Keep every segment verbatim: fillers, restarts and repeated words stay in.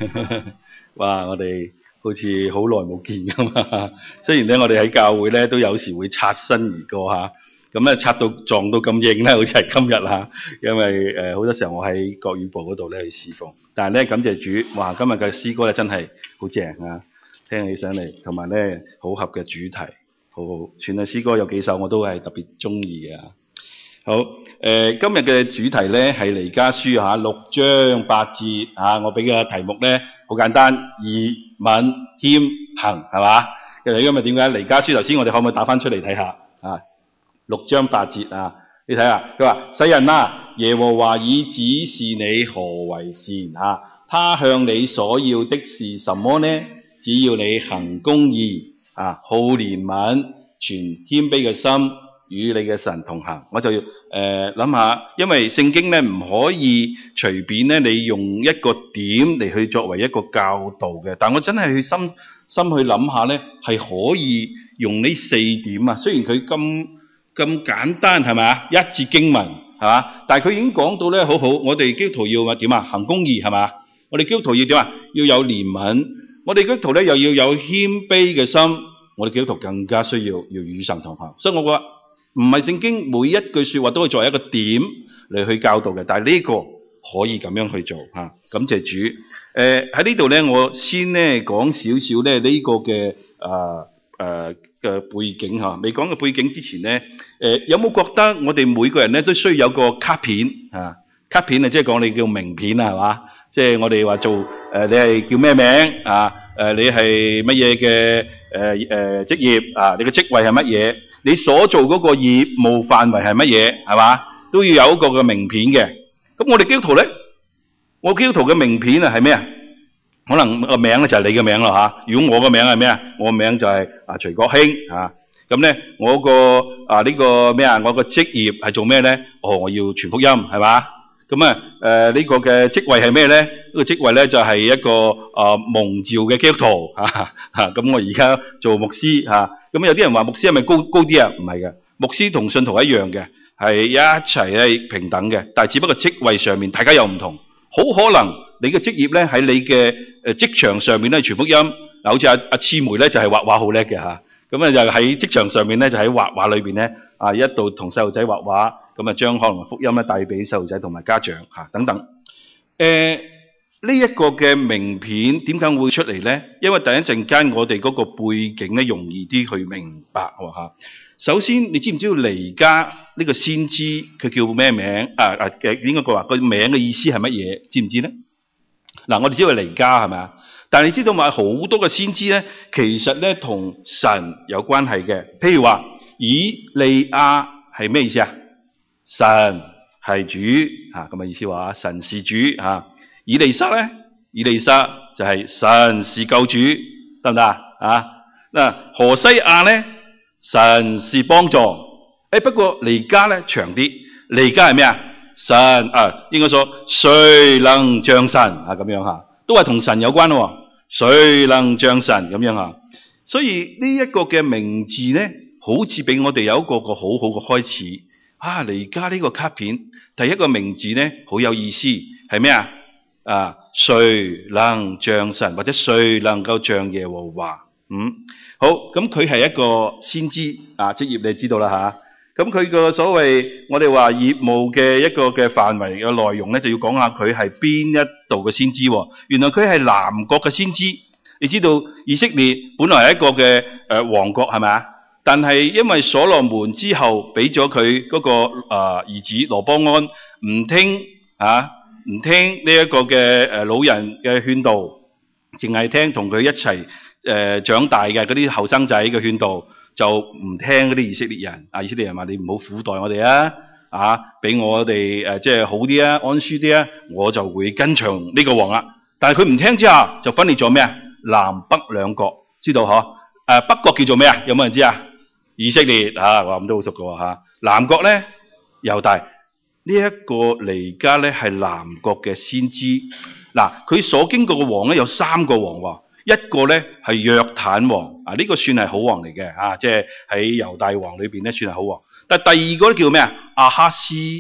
哇！我哋好似好耐冇見㗎嘛。雖然咧，我哋喺教會咧都有時會擦身而過嚇，咁咧擦到撞到咁應咧，好似係今日嚇。因為誒好、呃、多時候我喺國語部嗰度咧去侍奉，但係咧感謝主，哇！今日嘅詩歌咧真係好正啊，聽起上嚟，同埋咧好合嘅主題，好好。全體詩歌有幾首我都係特別中意嘅。好，誒、呃、今日嘅主題咧係彌迦書嚇六章八節嚇，我俾嘅題目咧好簡單，義敏謙行係嘛？其實今日點解彌迦書頭先我哋可唔可以打翻出嚟睇下啊？六章八節啊，你睇下佢話：世人啊，耶和華已指示你何為善嚇，他向你所要的是什麼呢？只要你行公義啊，好憐憫，存謙卑嘅心，與你嘅神同行。我就要誒諗下，因為聖經咧唔可以隨便咧，你用一個點嚟去作為一個教導嘅。但我真係去深深去諗下咧，係可以用呢四點啊。雖然佢咁咁簡單係咪啊？一節經文係嘛？但係佢已經講到咧好好。我哋基督徒要點啊？行公義係嘛？我哋基督徒要點啊？要有憐憫。我哋基督徒咧又要有謙卑嘅心。我哋基督徒更加需要要與神同行。所以我覺得唔係聖經每一句說話都可以作為一個點嚟去教導嘅，但係呢個可以咁樣去做吓。感謝主。誒、呃、喺呢度咧，我先咧講少少咧呢個嘅誒誒嘅背景吓。未講嘅背景之前咧，誒、呃、有冇覺得我哋每個人咧都需要有個卡片啊？卡片啊，即係講你叫名片啊，係嘛？即係我哋話做誒、呃，你係叫咩名啊？誒、呃，你係乜嘢嘅誒誒職業啊？你嘅職位係乜嘢？你所做嗰個業務範圍係乜嘢？係嘛？都要有一個嘅名片嘅。咁我哋基督徒咧，我基督徒嘅名片啊係咩啊？可能個名咧就係你嘅名啦吓。如果我嘅名係咩啊？我嘅名就係啊徐國興啊。咁咧我個啊呢個咩啊？我個職業係做咩咧？哦，我要傳福音係嘛？咁啊誒呢個嘅職位係咩咧？呢個職位咧就係一個啊蒙召嘅基督徒啊吓。咁我而家做牧師吓。咁有啲人話牧師係咪高高啲啊？唔係嘅，牧師同信徒一樣嘅，係一齊係平等嘅。但係只不過職位上面大家有唔同，好可能你嘅職業咧喺你嘅誒職場上面咧傳福音。嗱，好似阿阿黐梅咧就係畫畫好叻嘅吓，咁啊就喺職場上面咧就喺畫畫裏邊咧啊一度同細路仔畫畫，咁啊將可能福音咧帶俾細路仔同埋家長吓等等。誒呢一個嘅名片點解會出嚟咧？因為第一陣間我哋嗰個背景咧容易啲去明白喎嚇。首先，你知唔知道彌迦呢個先知佢叫咩名？啊啊嘅應該佢話個名嘅意思係乜嘢？知唔知咧？嗱，我哋知道彌迦係咪啊？但係你知道嘛？好多嘅先知咧，其實咧同神有關係嘅。譬如話以利亞係咩意思啊？神係主嚇咁嘅意思話，神是主嚇。以利沙咧，以利沙就係神是救主，得唔得啊？啊嗱，何西亞咧，神是幫助。誒、哎，不過彌迦咧長啲，彌迦係咩啊？神啊，應該說誰能像神啊？咁樣吓，都係同神有關咯。誰能像神咁樣吓？所以呢一個嘅名字咧，好似俾我哋有一個個好好嘅開始。啊，彌迦呢個卡片第一個名字咧好有意思，係咩啊？啊，誰能像神，或者誰能夠像耶和華？嗯，好，咁佢係一個先知啊，職業你知道啦吓。咁佢個所謂我哋話業務嘅一個嘅範圍嘅內容咧，就要講下佢係邊一度嘅先知。原來佢係南國嘅先知。你知道以色列本來係一個嘅誒、呃、王國係咪啊？但係因為所羅門之後俾咗佢嗰個誒兒、呃、子羅波安唔聽啊。唔聽呢一個嘅誒老人嘅勸導，淨係聽同佢一齊誒、呃、長大嘅嗰啲後生仔嘅勸導，就唔聽嗰啲以色列人。啊，以色列人話你唔好苦待我哋啊，啊，俾我哋誒即係好啲啊，安舒啲啊，我就會跟從呢個王啦。但係佢唔聽之下，就分裂咗咩啊？南北兩國，知道嗬？誒、啊，北國叫做咩啊？有冇人知啊？以色列啊，話咁都好熟㗎吓。南國咧，猶大。呢一個彌迦咧係南國嘅先知，嗱佢所經過嘅王咧有三個王喎，一個咧係約坦王，啊呢、這個算係好王嚟嘅，啊即係喺猶大王裏邊咧算係好王。但係第二個咧叫咩啊？亞哈斯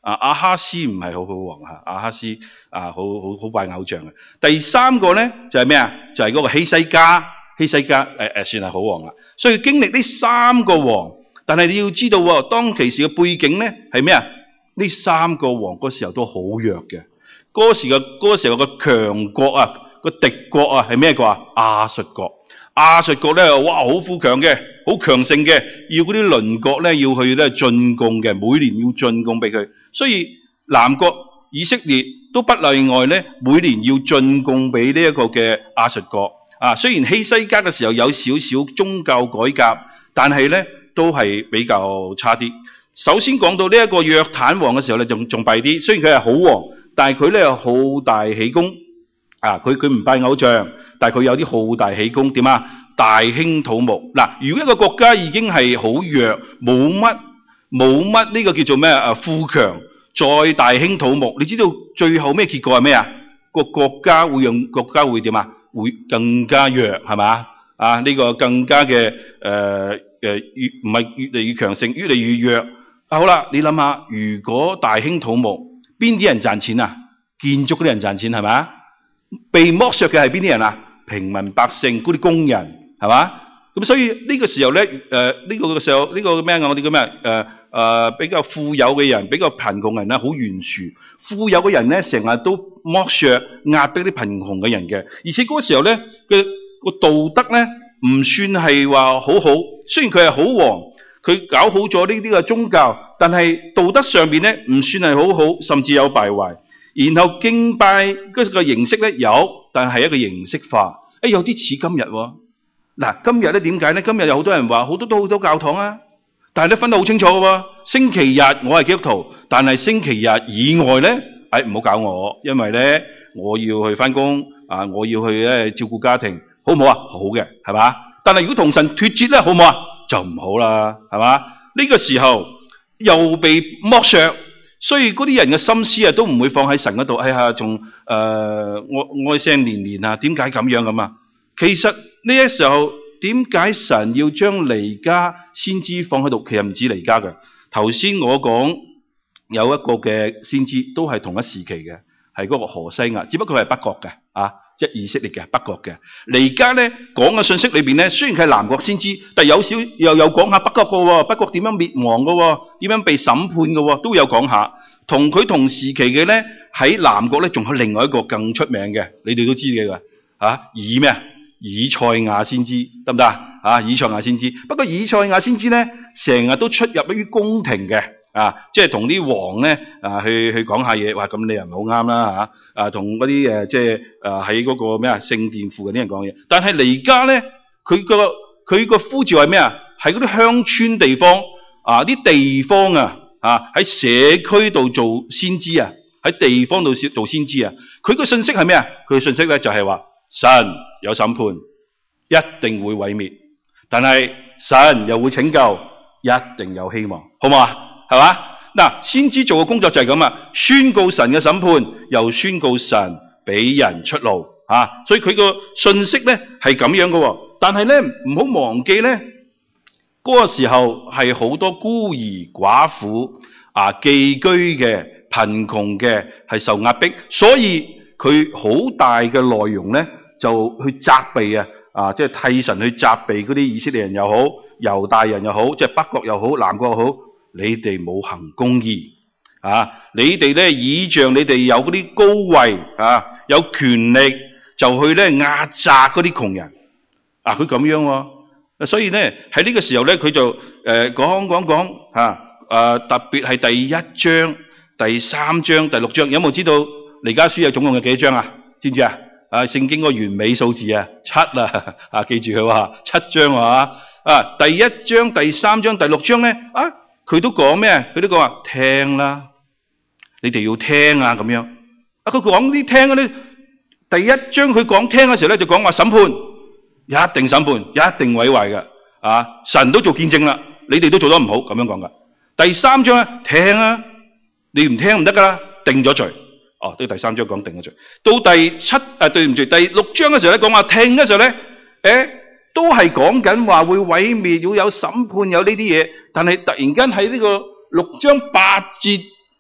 啊，亞哈斯唔係好好王嚇，亞哈斯啊好好好拜偶像嘅。第三個咧就係咩啊？就係、是、嗰個希西家，希西家誒誒、呃、算係好王啦。所以經歷呢三個王，但係你要知道喎，當其時嘅背景咧係咩啊？呢三個王嗰時候都好弱嘅，嗰時嘅嗰個時候嘅強國啊，個敵國啊係咩國啊？亞述國。亞述國咧，哇，好富強嘅，好強盛嘅，要嗰啲鄰國咧要去咧進貢嘅，每年要進貢俾佢。所以南國以色列都不例外咧，每年要進貢俾呢一個嘅亞述國。啊，雖然希西家嘅時候有少少宗教改革，但係咧都係比較差啲。首先講到呢一個約坦王嘅時候咧，仲仲弊啲。雖然佢係好王，但係佢咧有好大喜功。啊，佢佢唔拜偶像。但係佢有啲好大喜功，點啊？大興土木。嗱，如果一個國家已經係好弱，冇乜冇乜呢個叫做咩啊？富強，再大興土木，你知道最後咩結果係咩啊？個國家會用國家會點啊？會更加弱，係嘛？啊，呢、這個更加嘅誒誒越唔係越嚟越強盛，越嚟越弱。啊，好啦，你諗下，如果大興土木，邊啲人賺錢啊？建築嗰啲人賺錢係咪？被剝削嘅係邊啲人啊？平民百姓嗰啲工人係嘛？咁所以呢個時候咧，誒、呃、呢、這個時候呢、這個咩啊？我哋叫咩？誒、呃、誒、呃、比較富有嘅人，比較貧窮人咧，好懸殊。富有嘅人咧，成日都剝削壓迫啲貧窮嘅人嘅。而且嗰個時候咧嘅個道德咧，唔算係話好好。雖然佢係好王，佢搞好咗呢啲嘅宗教，但係道德上邊咧唔算係好好，甚至有敗壞。然後敬拜嗰個形式咧有，但係一個形式化，誒有啲似今日喎。嗱，今日咧點解咧？今日有好多人話，好多都好多教堂啊，但係咧分得好清楚嘅喎。星期日我係基督徒，但係星期日以外咧，誒唔好搞我，因為咧我要去翻工啊，我要去咧照顧家庭，好唔好啊？好嘅，係嘛？但係如果同神脫節咧，好唔好啊？就唔好啦，係嘛？呢個時候又被剝削。所以嗰啲人嘅心思啊，都唔會放喺神嗰度。哎呀，仲誒愛愛聲連連啊？點解咁樣咁啊？其實呢一時候，點解神要將彌迦先知放喺度？其實唔止彌迦嘅。頭先我講有一個嘅先知，都係同一時期嘅，係嗰個何西亞，只不過佢係北國嘅啊，即係以色列嘅北國嘅。彌迦咧講嘅信息裏邊咧，雖然佢係南國先知，但係有少又有講下北國嘅喎，北國點樣滅亡嘅喎，點樣被審判嘅喎，都有講下。同佢同時期嘅咧，喺南國咧，仲有另外一個更出名嘅，你哋都知嘅㗎，啊以咩啊？以賽亞先知得唔得啊？啊以賽亞先知，不過以賽亞先知咧，成日都出入於宮廷嘅，啊即係同啲王咧啊去去講下嘢，哇咁你又唔係好啱啦嚇，啊同嗰啲誒即係誒喺嗰個咩啊聖殿附近啲人講嘢，但係彌迦咧，佢個佢個呼召係咩啊？係嗰啲鄉村地方啊，啲地方啊。啊！喺社區度做先知啊，喺地方度做先知啊。佢個信息係咩啊？佢嘅信息咧就係話神有審判，一定會毀滅，但係神又會拯救，一定有希望，好唔好啊？係嘛？嗱，先知做嘅工作就係咁啊，宣告神嘅審判，又宣告神俾人出路啊。所以佢個信息咧係咁樣嘅，但係咧唔好忘記咧。嗰個時候係好多孤兒寡婦啊，寄居嘅、貧窮嘅，係受壓迫，所以佢好大嘅內容咧，就去責備啊，啊，即係替神去責備嗰啲以色列人又好、猶大人又好，即係北國又好、南國又好，你哋冇行公義啊！你哋咧倚仗你哋有嗰啲高位啊，有權力就去咧壓榨嗰啲窮人啊！佢咁樣喎、啊。所以咧喺呢個時候咧，佢就誒、呃、講講講嚇誒，特別係第一章、第三章、第六章，有冇知道彌迦書有總共有幾多章啊？知唔知啊？啊，聖經個完美數字啊，七啦啊，記住佢話七章啊啊，第一章、第三章、第六章咧啊，佢都講咩？佢都講話聽啦，你哋要聽啊咁樣啊。佢講啲聽嗰啲，第一章佢講聽嘅時候咧，就講話審判。一定審判，一定毀壞嘅，啊！神都做見證啦，你哋都做得唔好，咁樣講噶。第三章咧，聽啊，你唔聽唔得噶啦，定咗罪。哦，呢個第三章講定咗罪。到第七啊，對唔住，第六章嘅時候咧，講話聽嘅時候咧，誒，都係講緊話會毀滅，要有審判，有呢啲嘢。但係突然間喺呢個六章八節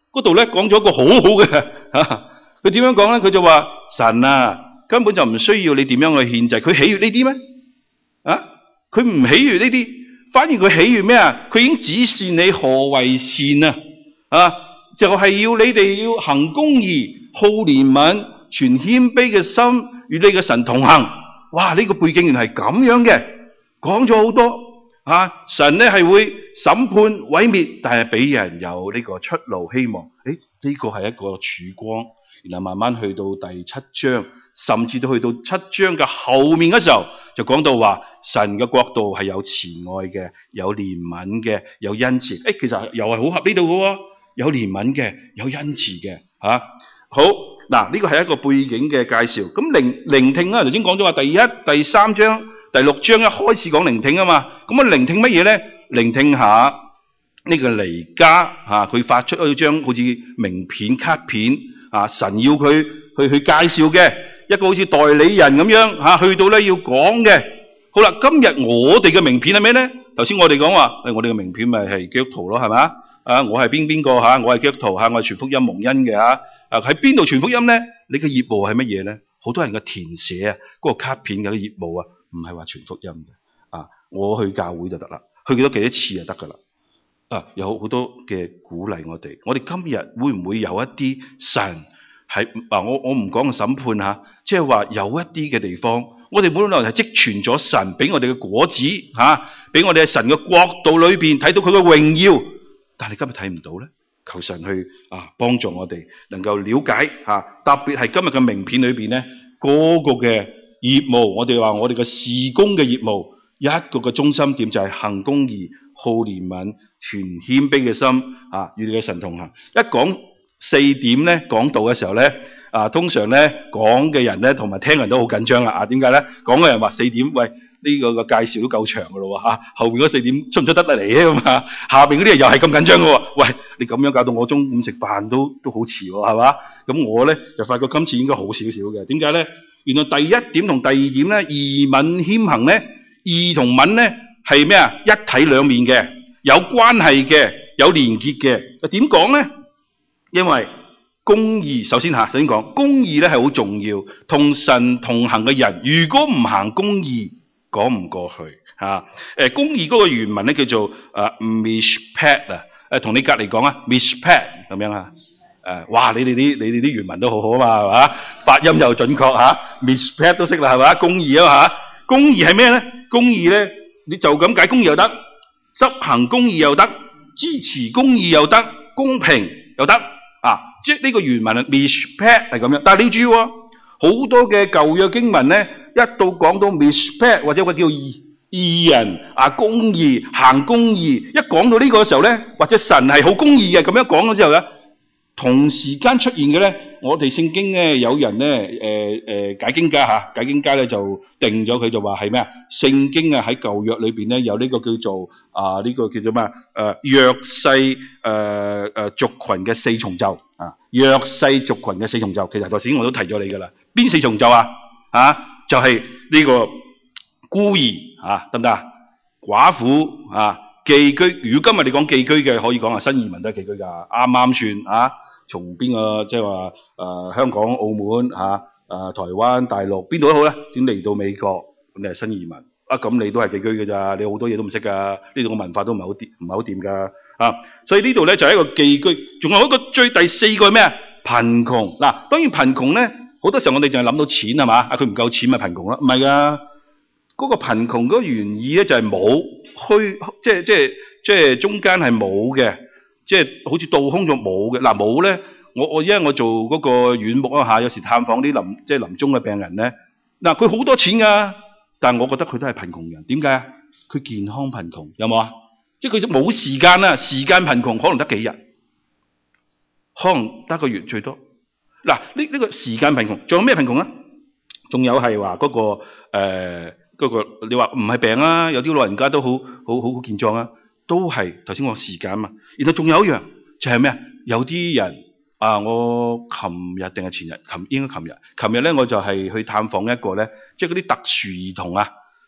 嗰度咧講咗一個好好嘅嚇，佢點樣講咧？佢就話神啊，根本就唔需要你點樣去獻祭，佢喜悅呢啲咩？啊，佢唔喜悅呢啲，反而佢喜悅咩啊？佢已經指示你何為善啊！啊，就係要你哋要行公義、好憐憫、存謙卑嘅心，與你嘅神同行。哇！呢個背景原來係咁樣嘅，講咗好多啊！神咧係會審判毀滅，但係俾人有呢個出路希望。誒，呢個係一個曙光。然後慢慢去到第七章，甚至到去到七章嘅後面嘅時候，就講到話神嘅國度係有慈愛嘅，有憐憫嘅，有恩慈。誒，其實又係好合呢度嘅喎，有憐憫嘅，有恩慈嘅。吓、啊，好嗱，呢個係一個背景嘅介紹。咁聆聆聽啦，頭先講咗話第一、第三章、第六章一開始講聆聽啊嘛。咁啊，聆聽乜嘢咧？聆聽下呢個彌迦吓，佢、啊、發出一張好似名片卡片。啊！神要佢去去介紹嘅一個好似代理人咁樣吓、啊，去到咧要講嘅。好啦，今日我哋嘅名片係咩咧？頭先我哋講話，誒，我哋嘅名片咪係基督徒咯，係嘛？啊，我係邊邊個吓？我係基督徒吓，我係傳福音蒙恩嘅吓。啊，喺邊度傳福音咧？你嘅業務係乜嘢咧？好多人嘅填寫啊，嗰、那個卡片嘅業務啊，唔係話傳福音嘅。啊，我去教會就得啦，去幾多幾多次就得噶啦。啊，有好多嘅鼓勵我哋，我哋今日會唔會有一啲神係啊？我我唔講個審判吓，即係話有一啲嘅地方，我哋本來係積存咗神俾我哋嘅果子吓，俾我哋喺神嘅國度裏邊睇到佢嘅榮耀，但係今日睇唔到咧。求神去啊幫助我哋能夠了解吓，特別係今日嘅名片裏邊咧，嗰個嘅業務，我哋話我哋嘅事工嘅業務，一個嘅中心點就係行公義、好憐憫、存謙卑嘅心啊，與你嘅神同行。一講四點咧，講道嘅時候咧，啊，通常咧講嘅人咧，同埋聽人都好緊張啦。啊，點解咧？講嘅人話四點，喂，呢、這個個介紹都夠長噶咯喎，吓，後邊嗰四點出唔出得得嚟咧？咁啊，下邊嗰啲人又係咁緊張噶喎。喂，你咁樣搞到我中午食飯都都好遲喎，係嘛？咁我咧就發覺今次應該好少少嘅。點解咧？原來第一點同第二點咧，義敏謙行咧，義同敏咧係咩啊？一體兩面嘅，有關係嘅，有連結嘅。點講咧？因為公義，首先吓，首先講公義咧係好重要。同神同行嘅人，如果唔行公義，講唔過去吓。誒，公義嗰個原文咧叫做誒 mishpat 啊。誒，同你隔籬講啊 mishpat 咁樣啊。誒，哇！你哋啲你哋啲原文都好好啊嘛，係嘛？發音又準確吓 mishpat 都識啦，係嘛？公義啊吓，公義係咩咧？公義咧，你就咁解公義又得，執行公義又得，支持公義又得，公平又得。啊，即係呢個原文啊 mishpat 係咁樣，但係你注意喎，好多嘅舊約經文咧，一到講到 mishpat 或者個叫義義人啊，公義行公義，一講到呢個時候咧，或者神係好公義嘅，咁樣講咗之後咧，同時間出現嘅咧，我哋聖經咧有人咧誒誒解經家吓，解經家咧就定咗佢就話係咩啊？聖經啊喺舊約裏邊咧有呢個叫做啊呢個叫做咩啊？誒弱勢誒誒族群嘅四重奏啊，弱勢族群嘅四重奏，其實頭先我都提咗你噶啦，邊四重奏啊？啊，就係呢個孤兒啊，得唔得啊？寡婦啊，寄居。如果今日你講寄居嘅，可以講啊新移民都係寄居噶，啱啱算啊。從邊個即係話誒香港、澳門嚇、誒、啊、台灣、大陸邊度都好咧，點嚟到美國咁你係新移民啊？咁你都係寄居嘅咋？你好多嘢都唔識噶，呢度嘅文化都唔係好掂，唔係好掂噶啊！所以呢度咧就係、是、一個寄居，仲有一個最第四個係咩啊？貧窮嗱、啊，當然貧窮咧好多時候我哋就係諗到錢係嘛？啊佢唔夠錢咪貧窮啦，唔係噶，嗰、那個貧窮嗰個原意咧就係冇虛，即係即係即係中間係冇嘅。即係好似倒空咗冇嘅嗱冇咧，我我因為我做嗰個院牧啊嚇，有時探訪啲臨即係臨終嘅病人咧，嗱佢好多錢噶，但係我覺得佢都係貧窮人。點解啊？佢健康貧窮有冇啊？即係佢冇時間啊，時間貧窮可能得幾日，可能得一個月最多。嗱呢呢個時間貧窮，仲有咩貧窮啊？仲有係話嗰個誒嗰、呃嗰個你話唔係病啊？有啲老人家都好好好好健壯啊。都係頭先我時間啊嘛，然後仲有一樣就係咩啊？有啲人啊，我琴日定係前日，琴應該琴日，琴日咧我就係去探訪一個咧，即係嗰啲特殊兒童啊，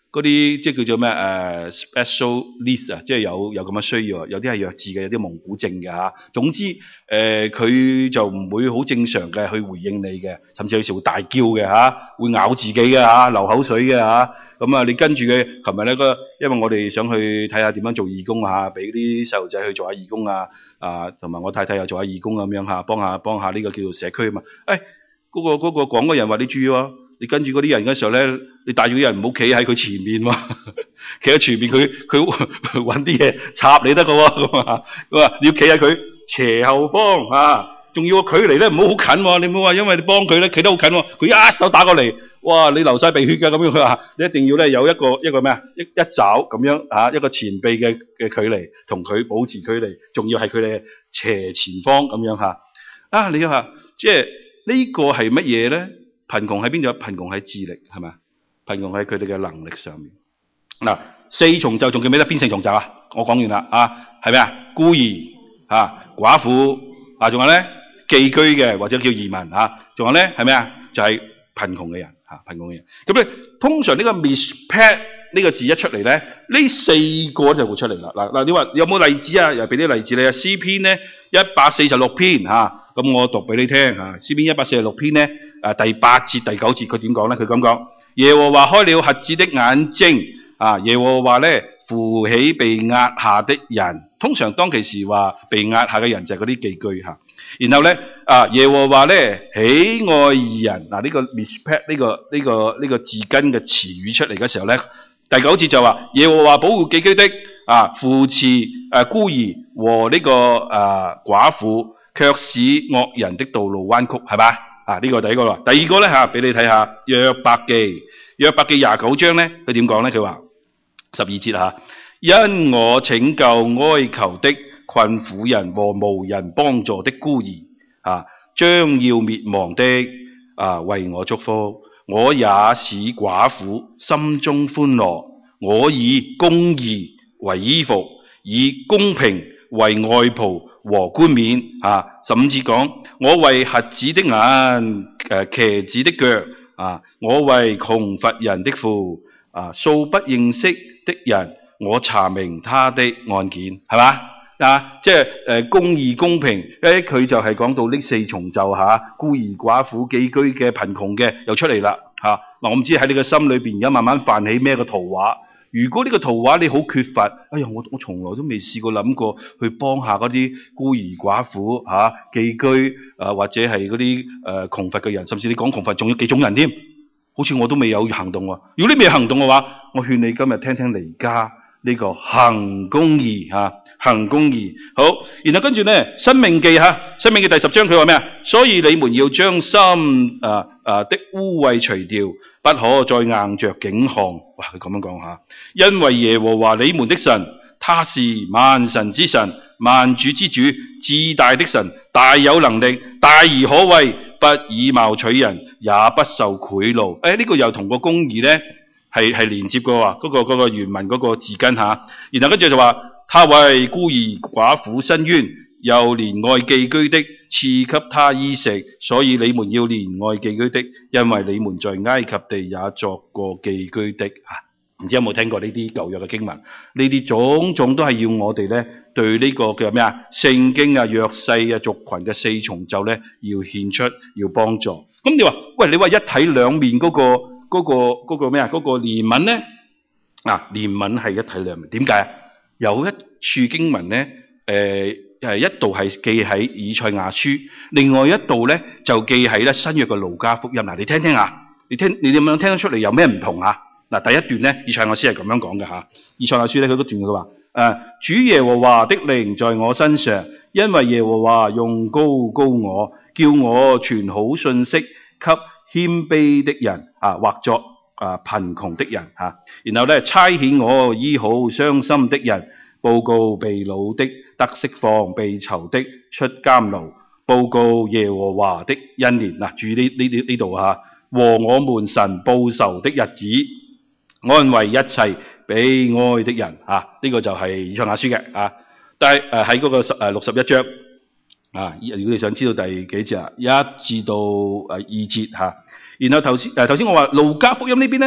嗰啲即係叫做咩誒、uh, special list 啊，即係有有咁嘅需要，有啲係弱智嘅，有啲蒙古症嘅嚇。總之誒，佢、呃、就唔會好正常嘅去回應你嘅，甚至有時會大叫嘅嚇，會咬自己嘅嚇，流口水嘅嚇。咁啊，你跟住佢，琴日咧個，因為我哋想去睇下點樣做義工嚇，俾啲細路仔去做下義工啊，啊，同埋我太太又做下義工咁樣嚇，幫下幫下呢個叫做社區啊嘛。誒、哎，嗰、那個嗰、那個講嗰人話你注意喎，你跟住嗰啲人嘅時候咧，你帶住啲人唔好企喺佢前面喎，企喺前面佢佢揾啲嘢插你得㗎喎，咁啊，咁啊，你要企喺佢斜後方啊，仲要個距離咧唔好好近喎，你唔好話因為你幫佢咧企得好近喎，佢一手打過嚟。哇！你流晒鼻血㗎咁樣，佢話你一定要咧有一個一個咩啊一一爪咁樣啊一個前臂嘅嘅距離，同佢保持距離，仲要係佢哋斜前方咁樣嚇。啊！你話即係呢個係乜嘢咧？貧窮喺邊度？貧窮喺智力係咪啊？貧窮喺佢哋嘅能力上面。嗱、啊，四重奏仲記唔記得邊四重奏啊？我講完啦啊，係咩啊？孤兒啊，寡婦啊，仲有咧寄居嘅或者叫移民啊，仲有咧係咩啊？就係、是、貧窮嘅人。啊，貧窮嘅人，咁咧通常呢個 mishpat 呢個字一出嚟咧，呢四個就會出嚟啦。嗱嗱，你話有冇例子啊？又俾啲例子你啊。詩篇咧一百四十六篇嚇，咁我讀俾你聽嚇。詩篇一百四十六篇咧，啊第八節第九節佢點講咧？佢咁講：耶和華開了瞎子的眼睛，啊耶和華咧扶起被壓下的人。通常當其時話被壓下嘅人就係嗰啲寄居嚇。然後咧，啊耶和華咧喜愛義人，嗱、啊、呢、這個 mishpat 呢、這個呢、這個呢、這個字根嘅詞語出嚟嘅時候咧，第九節就話耶和華保護寄居的，啊扶持誒、啊、孤兒和呢、這個誒、啊、寡婦，卻使惡人的道路彎曲，係嘛？啊呢、這個第一個啦，第二個咧吓，俾你睇下約伯記，約伯記廿九章咧，佢點講咧？佢話十二節吓，因我拯救哀求的困苦人和無人幫助的孤兒，啊，將要滅亡的，啊，為我祝福。我也使寡婦心中歡樂。我以公義為衣服，以公平為外袍和冠冕。啊，甚至講我為瞎子的眼，誒、啊，瘸子的腳。啊，我為窮乏人的父。啊，素不認識的人，我查明他的案件，係嘛？啊，即係誒、呃、公義公平，誒佢就係講到呢四重奏嚇、啊，孤兒寡婦寄居嘅貧窮嘅又出嚟啦嚇。嗱、啊，我唔知喺你嘅心裏邊而家慢慢泛起咩個圖畫。如果呢個圖畫你好缺乏，哎呀，我我從來都未試過諗過去幫下嗰啲孤兒寡婦嚇、啊、寄居啊，或者係嗰啲誒窮乏嘅人，甚至你講窮乏仲有幾種人添，好似我都未有行動喎。如果你未行動嘅話，我勸你今日聽聽彌迦呢個行公義嚇。啊行公義，好，然後跟住咧，申命記吓，申命記第十章佢話咩啊？所以你們要將心啊啊的污穢除掉，不可再硬着頸項。哇，佢咁樣講吓，因為耶和華你們的神，他是萬神之神，萬主之主，至大的神，大有能力，大而可畏，不以貌取人，也不受賄賂。誒、哎，呢、這個又同個公義咧係係連接過啊，嗰、那個嗰、那個原文嗰個字根吓，然後跟住就話。他為孤兒寡婦伸冤，又憐愛寄居的，賜給他衣食。所以你們要憐愛寄居的，因為你們在埃及地也作過寄居的。唔、啊、知有冇聽過呢啲舊約嘅經文？呢啲種種都係要我哋咧對呢個嘅咩啊聖經啊弱勢啊族群嘅四重奏咧要獻出，要幫助。咁你話喂，你話一體兩面嗰、那個嗰、那個嗰、那個咩啊嗰個憐憫咧？啊，憐憫係一體兩面，點解啊？有一處經文咧，誒、呃、係一度係記喺以賽亞書，另外一度咧就記喺咧新約嘅路加福音。嗱，你聽聽啊，你聽你點樣聽得出嚟有咩唔同啊？嗱，第一段咧，以賽亞書係咁樣講嘅嚇。以賽亞書咧，佢嗰段佢話：誒，主耶和華的靈在我身上，因為耶和華用膏膏我，叫我傳好信息給謙卑的人啊，或作啊貧窮的人嚇。然後咧差遣我醫好傷心的人，報告被擄的得釋放，被囚的出監牢，報告耶和華的恩年。嗱，注意呢呢呢度嚇，和我們神報仇的日子，安慰一切悲哀的人啊！呢、這個就係以賽亞書嘅啊。但係誒喺嗰個十誒六十一章啊，如果你想知道第幾節啊，一至到誒二節嚇。然後頭先誒頭先我話路加福音呢邊咧，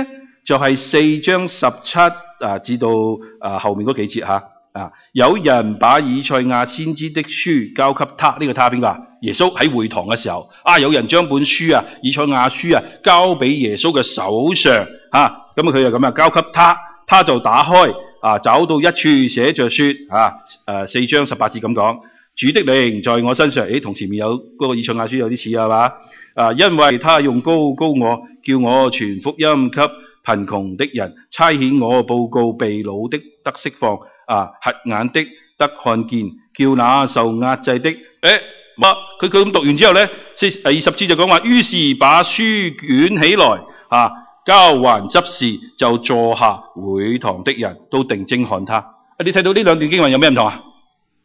就係四章十七啊至到啊後面嗰幾節吓啊。有人把以賽亞先知的書交給他，呢、這個他邊個啊？耶穌喺會堂嘅時候啊，有人將本書啊以賽亞書啊交俾耶穌嘅手上啊，咁佢就咁啊交給他，他就打開啊，找到一處寫着說啊，誒四章十八節咁講，主的靈在我身上，誒同前面有嗰、那個以賽亞書有啲似係嘛？啊，因為他用膏膏我，叫我傳福音給貧窮的人，差遣我報告被擄的得釋放，啊，瞎眼的得看見，叫那受壓制的，誒，乜佢佢咁讀完之後咧，四第二十節就講話，於是把書捲起來，啊，交還執事，就坐下，會堂的人都定睛看他。啊，你睇到呢兩段經文有咩唔同啊？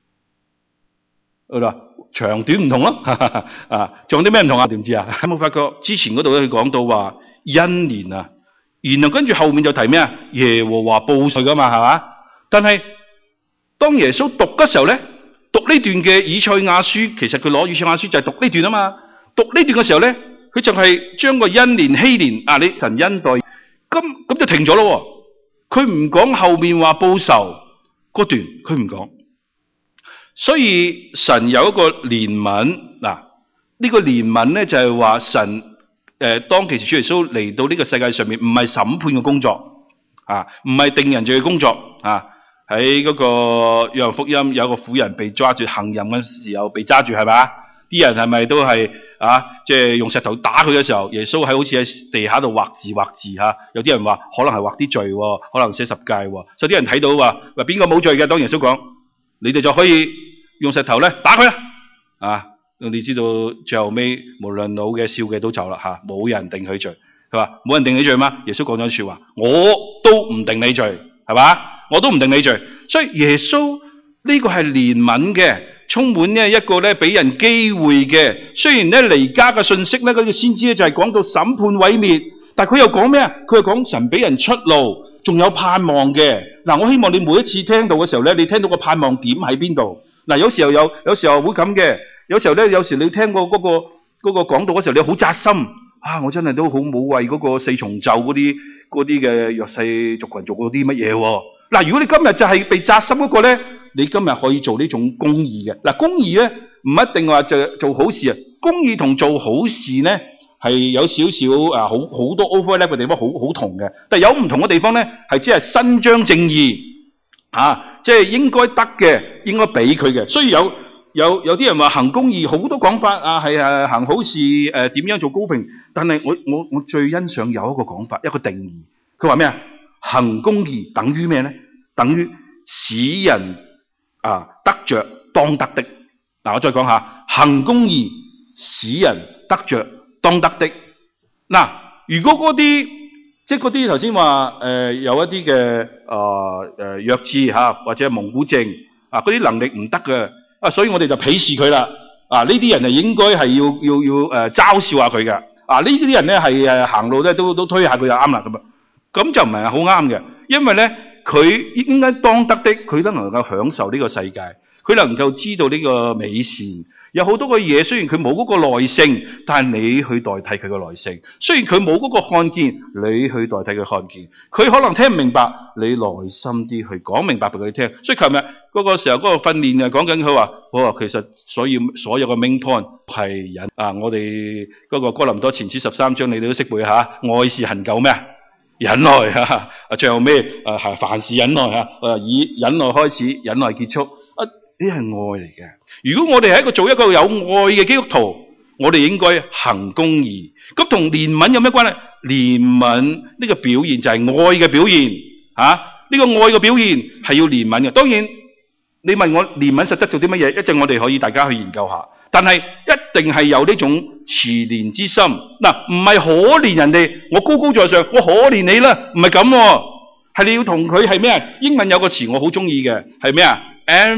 好啦，長短唔同咯，啊，仲有啲咩唔同啊？點知啊？有冇發覺之前嗰度咧，佢講到話恩年啊，然後跟住後面就提咩啊？耶和華報稅噶嘛，係嘛？但係當耶穌讀嘅時候咧，讀呢段嘅以賽亞書，其實佢攞以賽亞書就係讀呢段啊嘛。讀呢段嘅時候咧，佢就係將個恩年禧年啊，你神恩待，咁咁就停咗咯。佢唔講後面話報仇嗰段，佢唔講。所以神有一個憐憫嗱，呢個憐憫咧就係話神誒，當其時主耶穌嚟到呢個世界上面，唔係審判嘅工作啊，唔係定人罪嘅工作啊。喺嗰個約翰福音有一個婦人被抓住行淫嘅時候被揸住係咪？啲人係咪都係啊？即係用石頭打佢嘅時候，耶穌喺好似喺地下度畫字畫字吓。有啲人話可能係畫啲罪，可能寫十誡。所以啲人睇到話話邊個冇罪嘅，當耶穌講，你哋就可以用石頭咧打佢啦。啊，你知道最後尾無論老嘅少嘅都走啦吓，冇人定佢罪。佢話冇人定你罪嗎？耶穌講咗句說話，我都唔定你罪，係嘛？我都唔定你罪。所以耶穌呢個係憐憫嘅，充滿呢一個咧俾人機會嘅。雖然咧彌迦嘅信息咧，嗰個先知咧就係講到審判毀滅，但係佢又講咩啊？佢又講神俾人出路，仲有盼望嘅。嗱，我希望你每一次聽到嘅時候咧，你聽到個盼望點喺邊度？嗱，有時候有，有時候會咁嘅。有時候咧，有時你聽過嗰個嗰個講道嘅時候，你好扎心啊！我真係都好冇為嗰個四重奏嗰啲嗰啲嘅弱勢族群做過啲乜嘢喎。嗱，如果你今日就係被扎心嗰個咧，你今日可以做呢種公義嘅。嗱，公義咧唔一定話就做好事啊。公義同做好事咧係有少少啊，好好多 overlap 嘅地方，好好同嘅。但係有唔同嘅地方咧，係即係伸張正義啊，即係應該得嘅，應該俾佢嘅。所以有有有啲人話行公義，好多講法啊，係誒行好事誒，點樣做高平？但係我我我最欣賞有一個講法，一個定義。佢話咩啊？行公義等於咩咧？等於使人啊得着當得的。嗱，我再講下，行公義使人得着當得的。嗱，如果嗰啲即係嗰啲頭先話誒有一啲嘅誒誒弱智吓，或者係蒙古症啊，嗰啲能力唔得嘅啊，所以我哋就鄙視佢啦。啊，呢啲人係應該係要要要誒嘲笑下佢嘅。啊，呢啲人咧係誒行路咧都都推下佢就啱啦咁啊。咁就唔係好啱嘅，因為咧佢應該當得的，佢都能夠享受呢個世界，佢能夠知道呢個美善。有好多個嘢，雖然佢冇嗰個耐性，但係你去代替佢嘅耐性；雖然佢冇嗰個看見，你去代替佢看見。佢可能聽唔明白，你耐心啲去講明白俾佢聽。所以琴日嗰個時候嗰個訓練啊，講緊佢話，我話其實所以所有嘅 main point 係忍啊！我哋嗰個哥林多前書十三章，你哋都識背下，愛是恒久咩啊？忍耐啊！最後咩啊？係凡事忍耐啊！誒，以忍耐開始，忍耐結束。啊，呢係愛嚟嘅。如果我哋係一個做一個有愛嘅基督徒，我哋應該行公義。咁同憐憫有咩關係？憐憫呢個表現就係愛嘅表現啊！呢個愛嘅表現係要憐憫嘅。當然，你問我憐憫實質做啲乜嘢？一陣我哋可以大家去研究下。但係一定係有呢種慈憐之心。嗱，唔係可憐人哋，我高高在上，我可憐你啦，唔係咁喎。係你要同佢係咩啊？英文有個詞我好中意嘅，係咩啊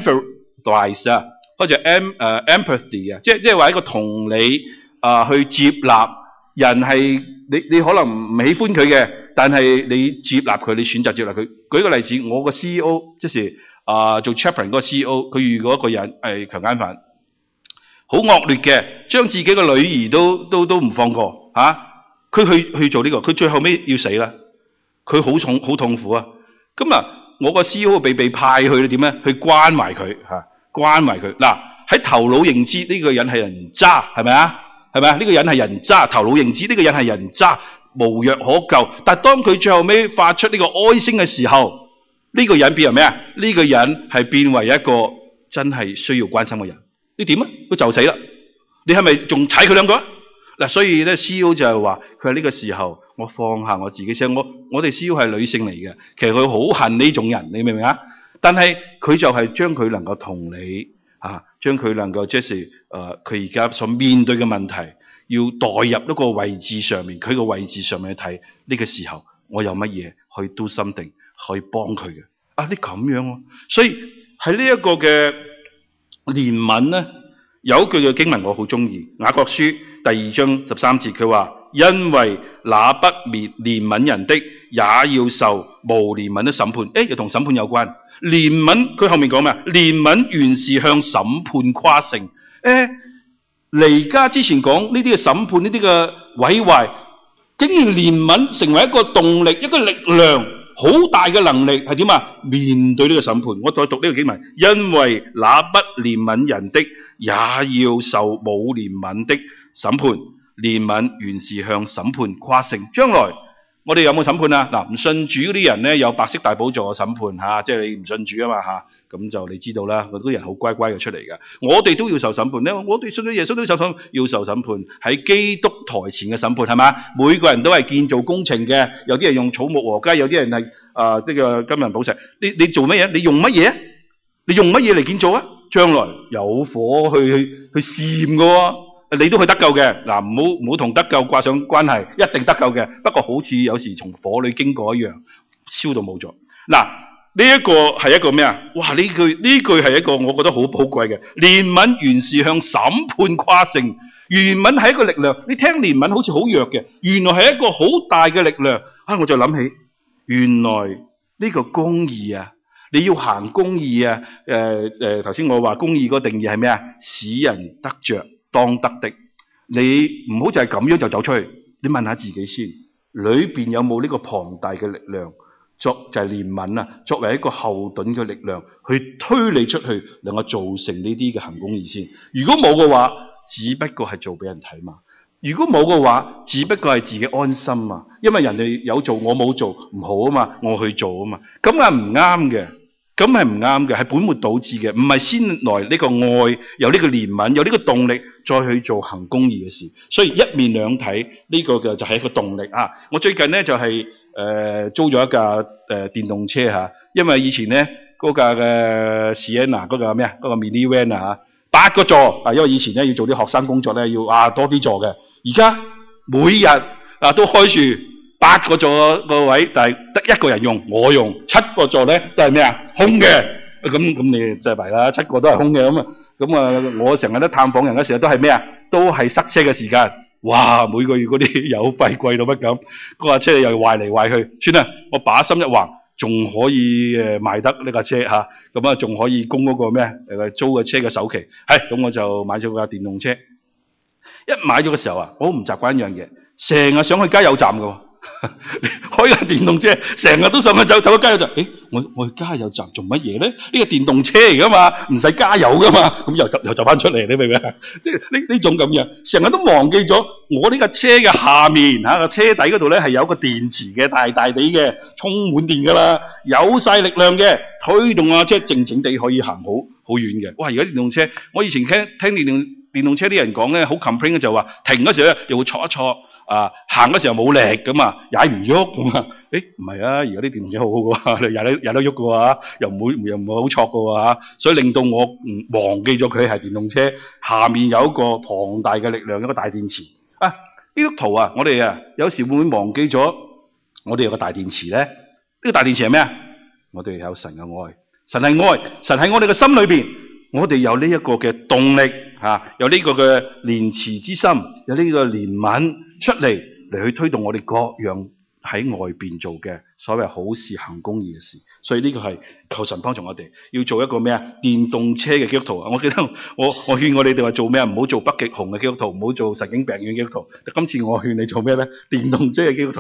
？empathize 啊，或者 em 誒 empathy 啊，即係即係話一個同理啊、呃，去接納人係你你可能唔喜歡佢嘅，但係你接納佢，你選擇接納佢。舉個例子，我個 C E O 即係啊、呃、做 chaplain 嗰個 C E O， 佢遇過一個人係強姦犯。好惡劣嘅，將自己個女兒都都都唔放過嚇，佢、啊、去去做呢、這個，佢最後尾要死啦。 佢好痛好痛苦啊！咁啊，我個 C E O 被被派去點咧？去關埋佢嚇，關埋佢。嗱，喺頭腦認知呢、這個人係人渣，係咪啊？係咪啊？呢、這個人係人渣，頭腦認知呢、這個人係人渣，無藥可救。但係當佢最後尾發出呢個哀聲嘅時候，呢、這個人變為咩啊？呢、這個人係變為一個真係需要關心嘅人。你點啊？佢就死啦！你係咪仲踩佢兩個啊？嗱，所以咧 C E O 就係話，佢喺呢個時候，我放下我自己先。我我哋 C E O 係女性嚟嘅，其實佢好恨呢種人，你明唔明啊？但係佢就係將佢能夠同理啊，將佢能夠即係誒，佢而家所面對嘅問題，要代入一個位置上面，佢個位置上面去睇呢個時候，我有乜嘢可以 do something 可以幫佢嘅啊？你咁樣喎，所以喺呢一個嘅憐憫咧，有一句嘅經文我好中意，雅各書第二章十三節，佢話：因為那不滅憐憫人的，也要受無憐憫的審判。誒，又同審判有關。憐憫佢後面講咩啊？憐憫原是向審判誇勝。誒，彌迦之前講呢啲嘅審判，呢啲嘅毀壞，竟然憐憫成為一個動力，一個力量，好大嘅能力係點啊？面對呢個審判，我再讀呢個經文：因為那不憐憫人的，也要受冇憐憫的審判。憐憫原是向審判誇勝。將來我哋有冇審判啊？嗱，唔信主嗰啲人咧，有白色大寶座嘅審判吓，即係你唔信主啊嘛吓，咁就你知道啦。嗰啲人好乖乖嘅出嚟嘅，我哋都要受審判咧。我哋信咗耶穌都要受審，要受審判喺基督台前嘅審判係嘛？每個人都係建造工程嘅，有啲人用草木禾稭，有啲人係啊呢個金銀寶石。你你做乜嘢？你用乜嘢？你用乜嘢嚟建造啊？將來有火去去去試驗嘅喎。你都去得救嘅，嗱，唔好唔好同得救掛上關係，一定得救嘅。不過好似有時從火裏經過一樣，燒到冇咗。嗱，呢一個係一個咩啊？哇！呢句呢句係一個我覺得好寶貴嘅。憐憫原是向審判誇勝，憐憫係一個力量。你聽憐憫好似好弱嘅，原來係一個好大嘅力量。啊，我就諗起，原來呢個公義啊，你要行公義啊。誒、誒，頭先我話公義個定義係咩啊？使人得着當得的，你唔好就係咁樣就走出去。你問下自己先，裏邊有冇呢個龐大嘅力量，作就係憐憫啊，作為一個後盾嘅力量去推你出去，能夠造成呢啲嘅行公義先。如果冇嘅話，只不過係做俾人睇嘛。如果冇嘅話，只不過係自己安心啊，因為人哋有做我冇做唔好啊嘛，我去做啊嘛，咁係唔啱嘅。咁係唔啱嘅，係本末倒置嘅，唔係先來呢個愛，有呢個憐憫，有呢個動力，再去做行公義嘅事。所以一面兩睇，呢、這個嘅就係一個動力啊！我最近咧就係、是、誒、呃、租咗一架誒、呃、電動車嚇，因為以前咧嗰架嘅 Sienna 嗰個咩啊，嗰、那個 minivan 啊嚇，八個座啊，因為以前咧要做啲學生工作咧要啊多啲座嘅，而家每日啊都開住八個座個位，但係得一個人用，我用七個座咧都係咩啊？空嘅，咁咁你真係弊啦，七個都係空嘅咁啊，咁啊我成日都探訪人嘅時候都係咩啊？都係塞車嘅時間，哇！每個月嗰啲油費貴到乜咁，嗰架車又壞嚟壞去，算啦，我把心一橫，仲可以誒賣得呢架車嚇，咁啊仲可以供嗰個咩誒租嘅車嘅首期，係咁我就買咗架電動車。一買咗嘅時候啊，我好唔習慣一樣嘢，成日想去加油站㗎喎。開架電動車，成日都上去走走去加油站。誒，我我去加油站做乜嘢咧？呢個電動車嚟噶嘛，唔使加油噶嘛。咁又走又走翻出嚟，你明唔明啊？即係呢呢種咁樣，成日都忘記咗我呢架車嘅下面吓個車底嗰度咧係有個電池嘅，大大地嘅，充滿電噶啦，有晒力量嘅，推動架車靜靜地可以行好好遠嘅。哇！而家電動車，我以前聽聽電動電動車啲人講咧，好 complain 嘅就話停嗰時咧又會挫一挫。啊，行嗰時候冇力咁啊，踩唔喐咁啊？誒，唔係啊，而家啲電動車好好嘅喎，你踩得踩得喐嘅喎，又唔會又唔會好挫嘅喎，所以令到我唔忘記咗佢係電動車，下面有一個龐大嘅力量，一個大電池。啊，呢幅圖啊，我哋啊有時會唔會忘記咗我哋有個大電池咧？呢個大電池係咩啊？我哋有神嘅愛，神係愛，神喺我哋嘅心裏邊，我哋有呢一個嘅動力嚇，有呢個嘅憐慈之心，有呢個憐憫。出嚟嚟去推動我哋各樣喺外邊做嘅所謂好事行公義嘅事，所以呢個係求神幫助我哋要做一個咩啊？電動車嘅基督徒啊！我記得我我勸我哋哋話做咩啊？唔好做北極熊嘅基督徒，唔好做神經病院嘅基督徒。今次我勸你做咩咧？電動車嘅基督徒啊！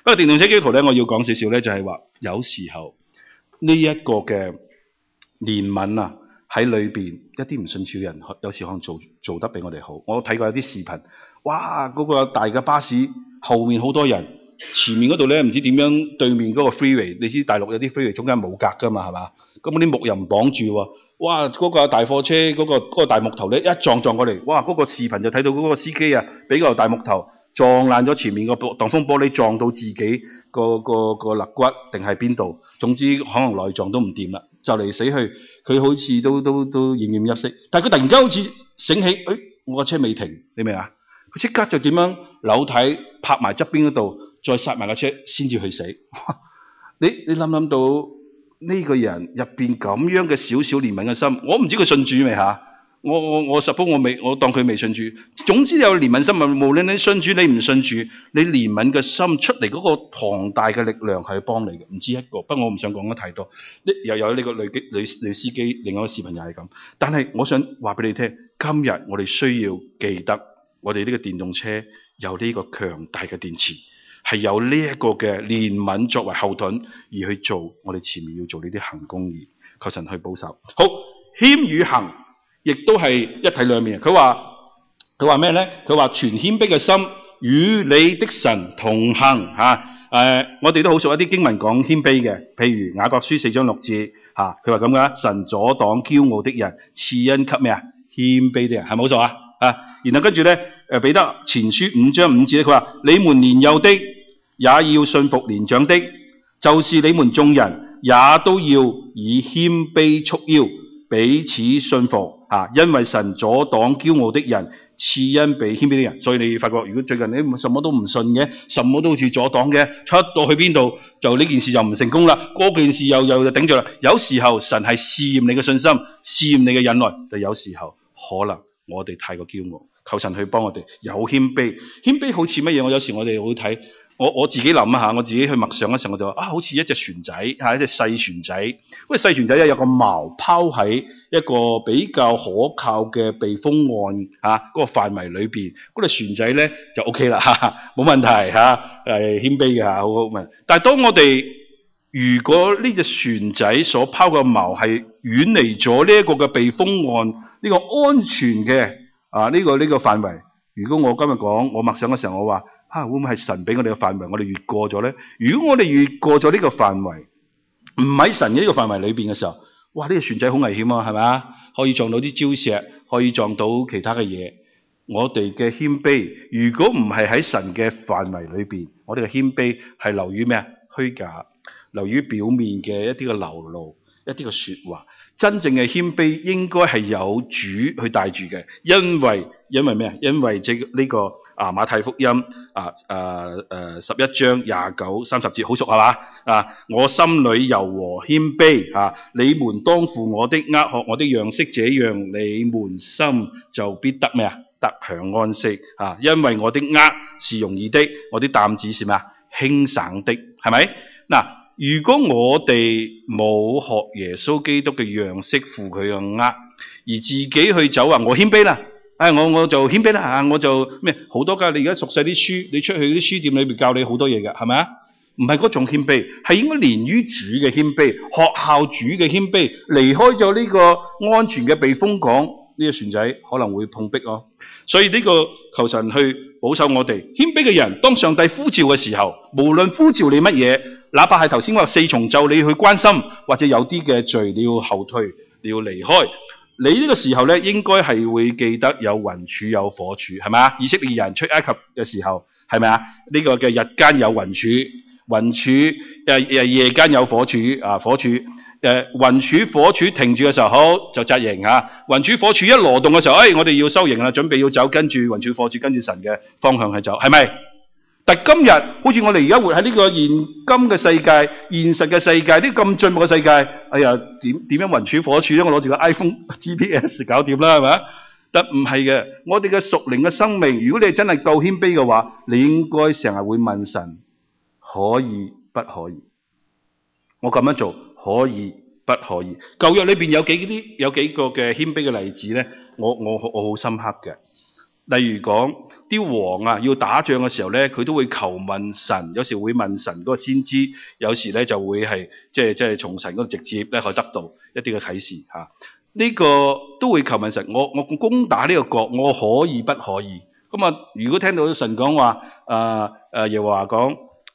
不過電動車基督徒咧，我要講少少咧，就係話有時候呢一個嘅憐憫啊，喺裏邊一啲唔信主嘅人，有時可能做做得比我哋好。我睇過有啲視頻，哇！嗰個大嘅巴士後面好多人，前面嗰度咧唔知點樣，對面嗰個 freeway， 你知大陸有啲 freeway 中間冇隔噶嘛，係嘛？咁啲木又唔綁住喎，哇！嗰個大貨車嗰個嗰個大木頭咧一撞撞過嚟，哇！嗰個視頻就睇到嗰個司機啊，俾個大木頭撞爛咗前面個擋風玻璃，撞到自己個個個肋骨定係邊度？總之可能內臟都唔掂啦，就嚟死去。佢好似都都都奄奄一息，但係佢突然間好似醒起，誒、哎，我個車未停，你明啊？佢即刻就點樣扭軚拍埋側邊嗰度，再剎埋個車先至去死。你你諗諗到呢個人入邊咁樣嘅少少憐憫嘅心，我唔知佢信主未嚇？我我我十鋪我未，我當佢未信主。總之有憐憫心，無論你信主你唔信主，你憐憫嘅心出嚟嗰個龐大嘅力量係幫你嘅，唔止一個。不過我唔想講得太多。又有呢個女女女司機，另外一個視頻又係咁。但係我想話俾你聽，今日我哋需要記得，我哋呢個電動車有呢個強大嘅電池，係有呢一個嘅憐憫作為後盾而去做我哋前面要做呢啲行公義，求神去保守。好，謙與行。亦都係一體兩面。佢話佢話咩咧？佢話全謙卑嘅心與你的神同行嚇。誒、啊，我哋都好熟一啲經文講謙卑嘅，譬如雅各書四章六節嚇，佢話咁噶，神阻擋驕傲的人，賜恩給咩啊？謙卑的人，係冇錯啊啊！然後跟住咧，誒彼得前書五章五節咧，佢話你們年幼的也要順服年長的，就是你們眾人也都要以謙卑束腰，彼此順服。啊！因為神阻擋驕傲的人，賜恩俾謙卑的人。所以你發覺，如果最近你什麼都唔信嘅，什麼都好似阻擋嘅，出到去邊度就呢件事就唔成功啦，嗰件事又又就頂住啦。有時候神係試驗你嘅信心，試驗你嘅忍耐，但有時候可能我哋太過驕傲，求神去幫我哋有謙卑。謙卑好似乜嘢？我有時我哋會睇。我我自己諗一下，我自己去默想嘅時候，我就話啊，好似一隻船仔，係一隻細船仔。嗰隻細船仔咧有個錨拋喺一個比較可靠嘅避風岸嚇嗰個範圍裏邊，嗰隻船仔咧就 O K 啦，冇問題嚇，係謙卑嘅嚇，好好問。但係當我哋如果呢隻船仔所拋嘅錨係遠離咗呢一個嘅避風岸，呢個安全嘅啊呢個呢個範圍，如果我今日講我默想嘅時候，我話。啊，會唔會係神俾我哋嘅範圍，我哋越過咗咧？如果我哋越過咗呢個範圍，唔喺神嘅呢個範圍裏邊嘅時候，哇！呢、這個船仔好危險啊，係咪啊？可以撞到啲礁石，可以撞到其他嘅嘢。我哋嘅謙卑，如果唔係喺神嘅範圍裏邊，我哋嘅謙卑係流於咩啊？虛假，流於表面嘅一啲嘅流露，一啲嘅說話。真正嘅謙卑應該係有主去帶住嘅，因為因為咩啊？因為即呢個啊馬太福音啊誒誒十一章廿九三十節好熟係嘛啊？我心裏柔和謙卑啊，你們當負我的軛，學我的樣式，這樣你們心就必得咩啊？得享安息啊！因為我的軛是容易的，我的擔子是咩啊？輕省的，係咪嗱？如果我哋冇學耶穌基督嘅樣式負佢嘅軛，而自己去走話我謙卑啦，唉、哎、我我就謙卑啦嚇，我就咩好多㗎。你而家熟晒啲書，你出去啲書店裏邊教你好多嘢嘅，係咪啊？唔係嗰種謙卑，係應該連於主嘅謙卑，學校主嘅謙卑，離開咗呢個安全嘅避風港，呢、這個船仔可能會碰壁咯。所以呢個求神去保守我哋謙卑嘅人，當上帝呼召嘅時候，無論呼召你乜嘢。哪怕係頭先話四重奏，你去關心，或者有啲嘅罪你要後退，你要離開。你呢個時候咧，應該係會記得有雲柱有火柱，係咪啊？以色列人出埃及嘅時候，係咪啊？呢、這個嘅日間有雲柱，雲柱誒誒夜間有火柱啊，火柱誒、呃、雲柱火柱停住嘅時候，好就紮營嚇。雲柱火柱一挪動嘅時候，誒、哎、我哋要收營啦，準備要走，跟住雲柱火柱跟住神嘅方向去走，係咪？但今日好似我哋而家活喺呢個現今嘅世界、現實嘅世界、呢咁進步嘅世界，哎呀，點點樣雲柱火柱咧？我攞住個 iPhone G P S 搞掂啦，係咪？但唔係嘅，我哋嘅屬靈嘅生命，如果你係真係夠謙卑嘅話，你應該成日會問神：可以不可以？我咁樣做可以不可以？舊約裏邊有幾啲有幾個嘅謙卑嘅例子咧，我我我好深刻嘅。 例如講啲王啊要打仗嘅時候咧，佢都會求問神，有時會問神嗰個先知，有時咧就會係即係即係從神嗰度直接咧去得到一啲嘅啟示嚇。呢、啊這個都會求問神，我我攻打呢個國，我可以不可以？咁啊，如果聽到神講話，誒誒耶和華講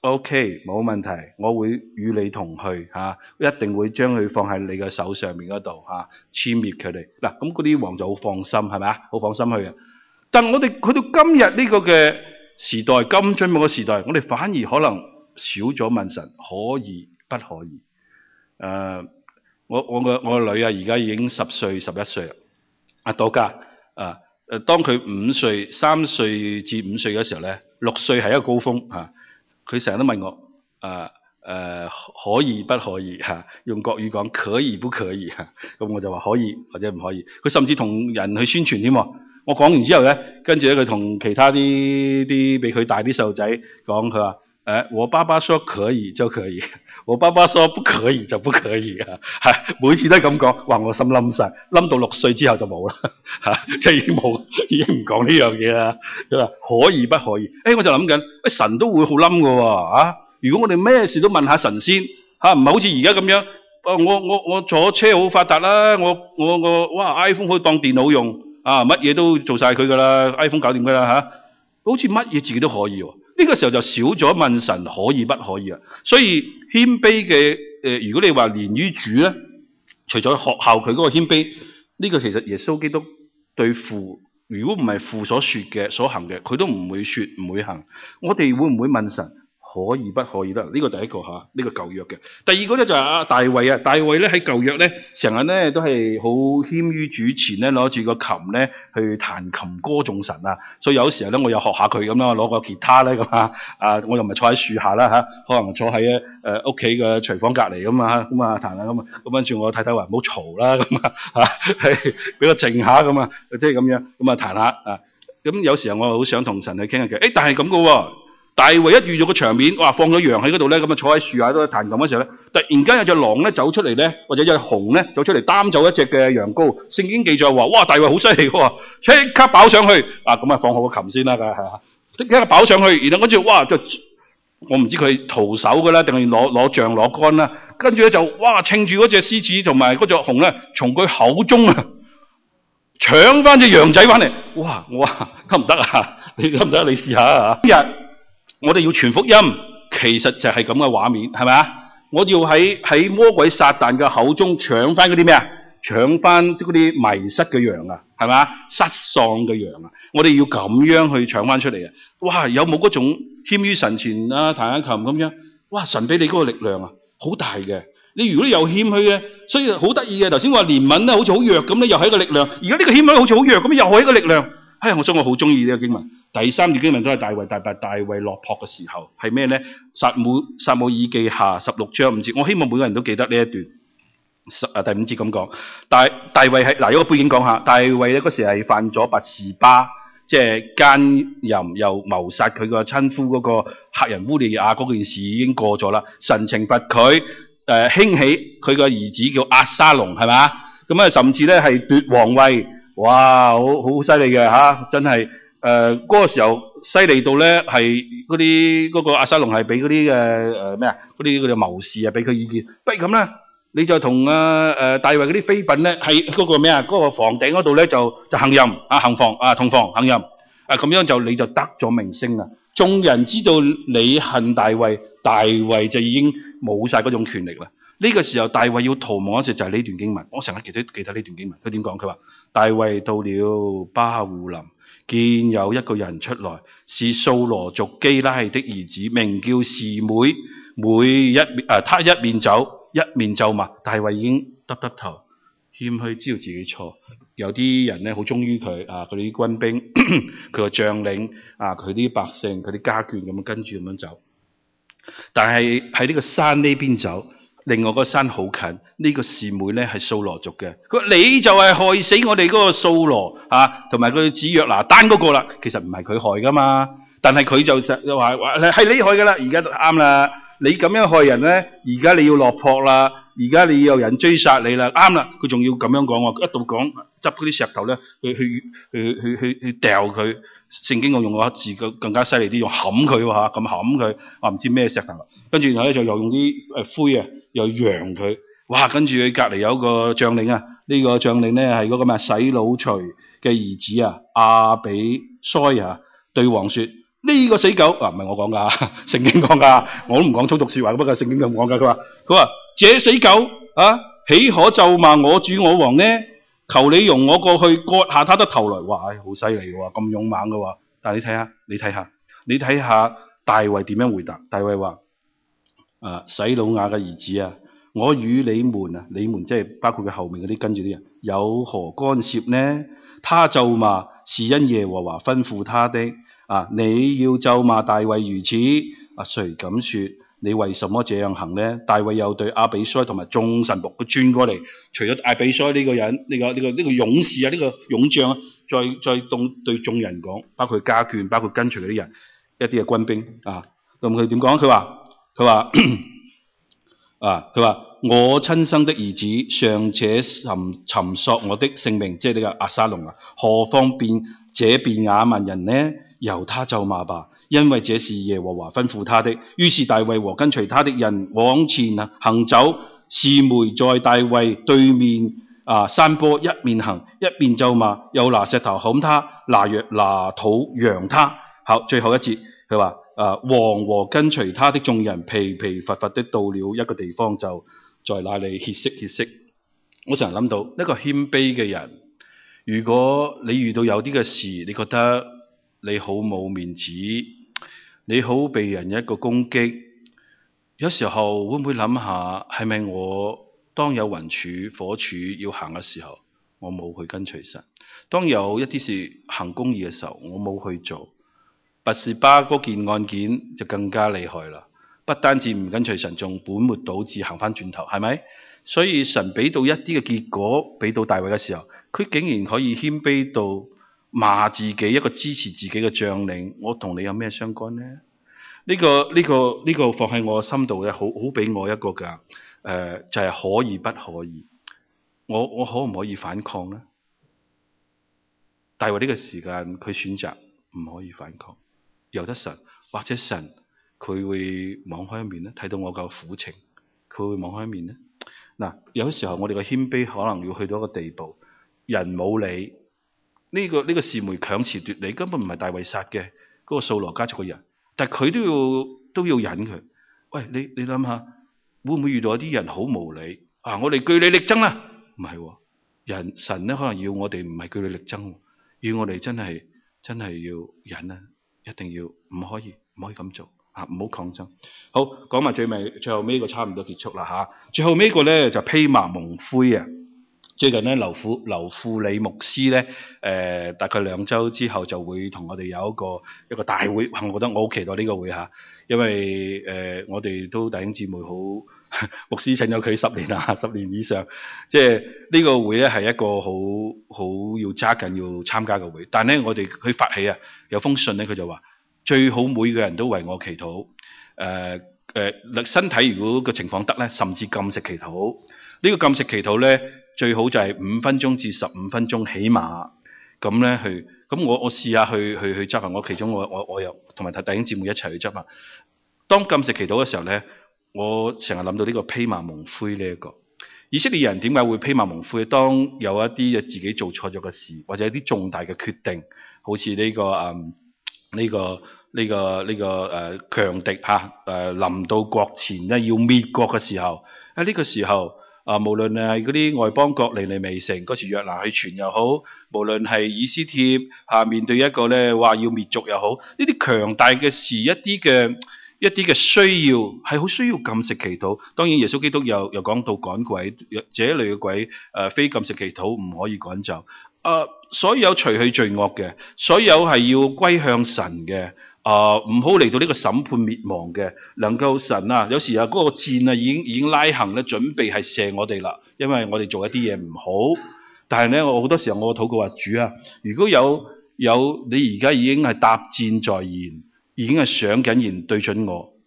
OK 冇問題，我會與你同去嚇、啊，一定會將佢放喺你嘅手上面嗰度嚇，殲滅佢哋。嗱，咁嗰啲王就好放心，係咪啊？好放心去嘅。但我哋去到今日呢個嘅時代，咁進步嘅時代，我哋反而可能少咗問神可以不可以？誒、呃，我我個我個女啊，而家已經十歲十一歲啦。阿朵家啊誒，當佢五歲、三歲至五歲嘅時候咧，六歲係一個高峰嚇。佢成日都問我誒誒、呃呃、可以不可以嚇、啊？用國語講可以不可以嚇？咁、啊、我就話可以或者唔可以。佢甚至同人去宣傳添。我講完之後咧，跟住咧佢同其他啲啲比佢大啲細路仔講，佢話誒，我爸爸說可以就可以，我爸爸說不可以就不可以啊！係每次都係咁講，話我心冧晒，冧到六歲之後就冇啦嚇，即係已經冇，已經唔講呢樣嘢啦。佢話可以不可以？誒、哎，我就諗緊，誒神都會好冧噶喎嚇！如果我哋咩事都問下神先嚇，唔係好似而家咁樣，我我我坐車好發達啦，我我我哇 iPhone 可以當電腦用。啊！乜嘢都做晒佢噶啦 ，iPhone 搞掂噶啦吓，好似乜嘢自己都可以喎。呢、這個時候就少咗問神可以不可以啊。所以謙卑嘅誒、呃，如果你話連於主咧，除咗學校佢嗰個謙卑，呢、這個其實耶穌基督對父，如果唔係父所說嘅所行嘅，佢都唔會說唔會行。我哋會唔會問神可以不可以得？呢、這個第一個吓，呢、這個舊約嘅。第二個咧就係阿大衛啊，大衛咧喺舊約咧成日咧都係好謙於主前咧，攞住個琴咧去彈琴歌頌神啊。所以有時候咧我又學下佢咁啦，攞個吉他咧咁啊，啊我又唔係坐喺樹下啦吓、啊，可能坐喺誒屋企嘅廚房隔籬咁啊，咁啊彈下咁啊，咁跟住我太太話唔好嘈啦咁啊，係俾我靜下咁啊，即係咁樣咁啊彈下啊。咁有時候我好想同神去傾下偈，誒但係咁噶喎。大衛一遇到個場面，哇！放咗羊喺嗰度咧，咁啊坐喺樹下度彈琴嘅時候咧，突然間有隻狼咧走出嚟咧，或者有隻熊咧走出嚟擔走一隻嘅羊羔。聖經記載話，哇！大衛好犀利喎，即刻跑上去，啊咁啊放好個琴先啦，係啊，即刻跑上去，然後跟住哇就我唔知佢徒手嘅啦，定係攞攞杖攞竿啦，跟住咧就哇稱住嗰隻獅子同埋嗰隻熊咧，從佢口中啊搶翻隻羊仔翻嚟，哇！我話得唔得啊？你得唔得？你試下啊！今日我哋要傳福音，其實就係咁嘅畫面，係咪啊？我要喺喺魔鬼撒旦嘅口中搶翻嗰啲咩啊？搶翻嗰啲迷失嘅羊啊，係咪啊？失喪嘅羊啊！我哋要咁樣去搶翻出嚟啊！哇！有冇嗰種謙於神前啊，彈下琴咁樣？哇！神俾你嗰個力量啊，好大嘅。你如果你有謙虛嘅，所以好得意嘅。頭先話憐憫咧，好似好弱咁咧，又係一個力量。而家呢個謙虛好似好弱咁，又係一個力量。唉，我想我好中意呢個經文。第三段經文都係大衛大敗，大衛落魄嘅時候係咩咧？撒母撒母耳記下十六章五節，我希望每個人都記得呢一段。十啊第五節咁講，大大衛係嗱，有個背景講下，大衛咧嗰時係犯咗拔示巴，即係奸淫又謀殺佢個親夫嗰個赫人烏利亞嗰件事已經過咗啦，神懲罰佢，誒、呃、興起佢個兒子叫押沙龍，係咪？咁啊甚至咧係奪皇位，哇，好好犀利嘅吓，真係。誒、呃，嗰、那個時候犀利到咧，係嗰啲嗰個押沙龍係俾嗰啲嘅誒咩啊？嗰啲嗰啲謀士啊，俾佢意見，不如咁啦，你就同啊誒大衛嗰啲妃嬪咧，喺嗰個咩啊？嗰、那個房頂嗰度咧就就行淫啊，行房啊，同房行淫啊，咁樣就你就得咗名聲啦。眾人知道你恨大衛，大衛就已經冇晒嗰種權力啦。呢、這個時候大衛要逃亡嗰時就係呢段經文，我成日記得記得呢段經文。佢點講？佢話大衛到了巴戶林。見有一個人出來，是掃羅族基拉的兒子，名叫示每。每一面啊，他一面走，一面咒罵。大衛已經耷耷頭，謙虛，知道自己錯。有啲人咧好忠於佢啊，佢啲軍兵，佢個將領啊，佢啲百姓，佢啲家眷咁樣跟住咁樣走。但係喺呢個山呢邊走。另外個山好近，呢、這個示每咧係掃羅族嘅。佢話你就係害死我哋嗰個掃羅啊，同埋佢子約拿單嗰個啦。其實唔係佢害噶嘛，但係佢就就話話係你害噶啦。而家啱啦，你咁樣害人咧，而家你要落魄啦，而家你有人追殺你啦，啱啦。佢仲要咁樣講喎，一度講執嗰啲石頭咧，去去去去去去掉佢。聖經我用個字更更加犀利啲，用冚佢喎嚇，咁冚佢，話唔知咩石頭啦。跟住然後咧就又用啲誒灰啊，又揚佢。哇！跟住佢隔離有個將領啊，呢、這個將領咧係嗰個咩洗魯徐嘅兒子啊，亞比篩啊，對王説：呢、這個死狗啊，唔係我講噶，聖經講噶，我都唔講粗俗説話，不過聖經咁講噶。佢話：佢話這死狗啊，豈可咒罵我主我王呢？求你容我過去割下他的頭來。哇！好犀利嘅喎，咁勇猛嘅喎。但係你睇下，你睇下，你睇下大衛點樣回答？大衛話：啊，洗魯雅嘅兒子啊！我與你們啊，你們即係包括佢後面嗰啲跟住啲人，有何干涉呢？他咒罵是因耶和華吩咐他的。啊，你要咒罵大衛如此，啊，誰敢說你為什麼這樣行呢？大衛又對亞比篩同埋眾臣僕，佢轉過嚟，除咗亞比篩呢個人，呢、這個呢、這個呢、這個勇士啊，呢、這個勇將啊，再再對對眾人講，包括家眷，包括跟隨嗰啲人，一啲嘅軍兵啊，咁佢點講？佢話佢話啊，佢話。我親生的兒子尚且尋尋索我的性命，即係呢個押沙龍啊，何況便這便雅憫人呢？由他咒罵吧，因為這是耶和華吩咐他的。於是大衛和跟隨他的人往前行走，示每在大衛對面啊山坡，一面行一面咒罵，又拿石頭砍他，拿藥拿土揚他。好，最後一節佢話：啊，王和跟隨他的眾人疲疲乏乏的到了一個地方，就在那裏歇息歇息。我成日諗到一個謙卑嘅人，如果你遇到有啲嘅事，你覺得你好冇面子，你好被人一個攻擊，有時候會唔會諗下，係咪我當有雲柱火柱要行嘅時候，我冇去跟隨神；當有一啲事行公義嘅時候，我冇去做。拔示巴嗰件案件就更加厲害啦。不單止唔跟隨神，仲本末倒置行翻轉頭，係咪？所以神俾到一啲嘅結果，俾到大衛嘅時候，佢竟然可以謙卑到罵自己一個支持自己嘅將領，我同你有咩相干呢？呢、這個呢、這個呢、這個放喺我心度咧，好好俾我一個噶，誒、呃、就係、是、可以不可以？我我可唔可以反抗呢？大衛呢個時間佢選擇唔可以反抗，由得神，或者神。佢會網開一面咧，睇到我嘅苦情，佢會網開一面咧。嗱，有時候我哋嘅謙卑可能要去到一個地步，人冇理呢、這個呢、這個示每強詞奪理，根本唔係大衛殺嘅嗰個掃羅家族嘅人，但係佢都要都要忍佢。喂，你你諗下，會唔會遇到一啲人好無理啊？我哋據理力爭啦，唔係、哦、人神咧，可能要我哋唔係據理力爭，要我哋真係真係要忍啊，一定要唔可以唔可以咁做。啊！唔好抗爭。好，講埋最尾，最後尾個差唔多結束啦嚇。最後尾個咧就披麻蒙灰啊！最近咧，劉富劉富理牧師咧，誒、呃、大概兩週之後就會同我哋有一個一個大會。我覺得我好期待呢個會嚇，因為誒、呃、我哋都弟兄姊妹好牧師請咗佢十年啦，十年以上，即係呢個會咧係一個好好要揸緊要參加嘅會。但係咧，我哋佢發起啊，有封信咧，佢就話。最好每個人都為我祈禱，誒、呃、誒、呃，身體如果個情況得咧，甚至禁食祈禱。呢、這個禁食祈禱咧，最好就係五分鐘至十五分鐘起碼，咁咧去，咁我我試下去去去執行。我其中我我我又同埋弟兄姊妹一齊去執行。當禁食祈禱嘅時候咧，我成日諗到呢個披麻蒙灰呢、這、一個。以色列人點解會披麻蒙灰？當有一啲自己做錯咗嘅事，或者一啲重大嘅決定，好似呢、這個嗯。呢、這個呢、這個呢、這個誒、呃、強敵嚇誒臨到國前咧要滅國嘅時候，喺、啊、呢、這個時候啊、呃，無論係嗰啲外邦國尼尼微城嗰時約拿去傳又好，無論係以斯帖下、啊、面對一個咧話要滅族又好，呢啲強大嘅事，一啲嘅一啲嘅需要係好需要禁食祈禱。當然耶穌基督又又講到趕鬼，這一類嘅鬼誒、呃、非禁食祈禱唔可以趕走。誒、呃，所有除去罪惡嘅，所有係要歸向神嘅，誒唔好嚟到呢個審判滅亡嘅，能夠神啊，有時啊嗰、那個箭啊已經已經拉行咧，準備係射我哋啦，因為我哋做一啲嘢唔好。但係咧，我好多時候我禱告話主啊，如果有有你而家已經係搭箭在弦，已經係上緊弦對準我，